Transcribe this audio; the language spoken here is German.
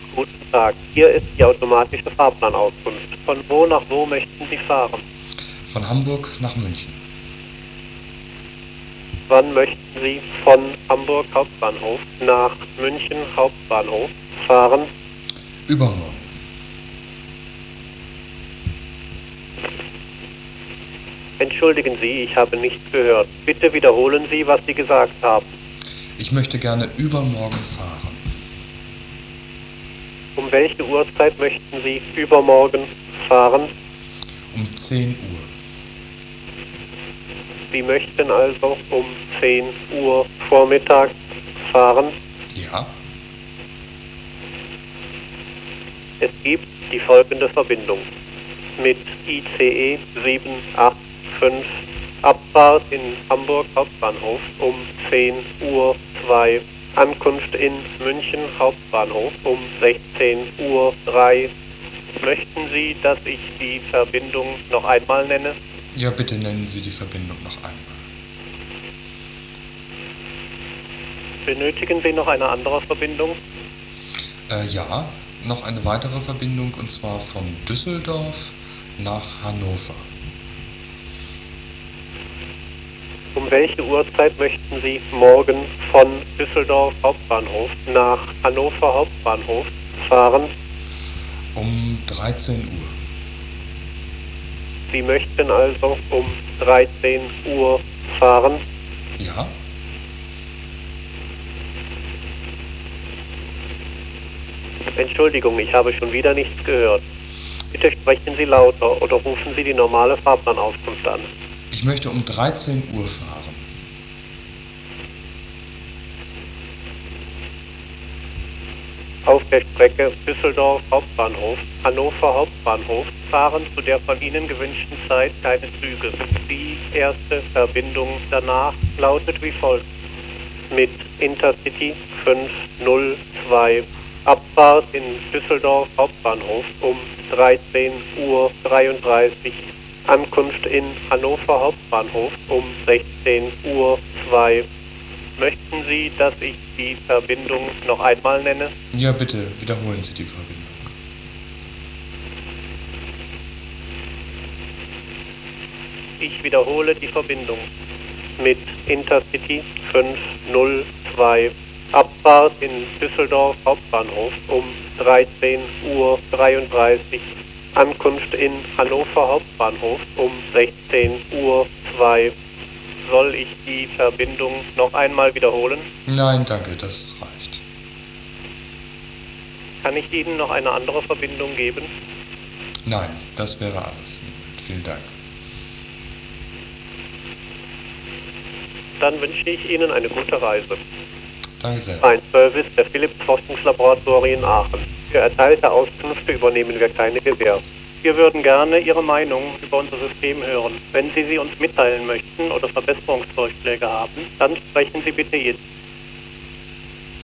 Guten Tag, hier ist die automatische Fahrplanauskunft. Von wo nach wo möchten Sie fahren? Von Hamburg nach München. Wann möchten Sie von Hamburg Hauptbahnhof nach München Hauptbahnhof fahren? Übermorgen. Entschuldigen Sie, ich habe nichts gehört. Bitte wiederholen Sie, was Sie gesagt haben. Ich möchte gerne übermorgen fahren. Um welche Uhrzeit möchten Sie übermorgen fahren? Um 10 Uhr. Sie möchten also um 10 Uhr vormittags fahren. Ja? Es gibt die folgende Verbindung. Mit ICE 785 Abfahrt in Hamburg Hauptbahnhof um 10 Uhr 2, Ankunft in München Hauptbahnhof um 16 Uhr 3. Möchten Sie, dass ich die Verbindung noch einmal nenne? Ja, bitte nennen Sie die Verbindung noch einmal. Benötigen Sie noch eine andere Verbindung? Ja, noch eine weitere Verbindung und zwar von Düsseldorf nach Hannover. Um welche Uhrzeit möchten Sie morgen von Düsseldorf Hauptbahnhof nach Hannover Hauptbahnhof fahren? Um 13 Uhr. Sie möchten also um 13 Uhr fahren? Ja? Entschuldigung, ich habe schon wieder nichts gehört. Bitte sprechen Sie lauter oder rufen Sie die normale Fahrplanauskunft an. Ich möchte um 13 Uhr fahren. Auf der Strecke Düsseldorf Hauptbahnhof, Hannover Hauptbahnhof fahren zu der von Ihnen gewünschten Zeit keine Züge. Die erste Verbindung danach lautet wie folgt. Mit Intercity 502 Abfahrt in Düsseldorf Hauptbahnhof um 13:33 Uhr, Ankunft in Hannover Hauptbahnhof um 16:02 Uhr. Möchten Sie, dass ich die Verbindung noch einmal nenne? Ja, bitte wiederholen Sie die Verbindung. Ich wiederhole die Verbindung. Mit Intercity 502 Abfahrt in Düsseldorf Hauptbahnhof um 13:33 Uhr, Ankunft in Hannover Hauptbahnhof um 16:02 Uhr. Soll ich die Verbindung noch einmal wiederholen? Nein, danke, das reicht. Kann ich Ihnen noch eine andere Verbindung geben? Nein, das wäre alles. Vielen Dank. Dann wünsche ich Ihnen eine gute Reise. Danke sehr. Ein Service der Philips Forschungslaboratorie in Aachen. Für erteilte Auskünfte übernehmen wir keine Gewähr. Wir würden gerne Ihre Meinung über unser System hören. Wenn Sie sie uns mitteilen möchten oder Verbesserungsvorschläge haben, dann sprechen Sie bitte jetzt.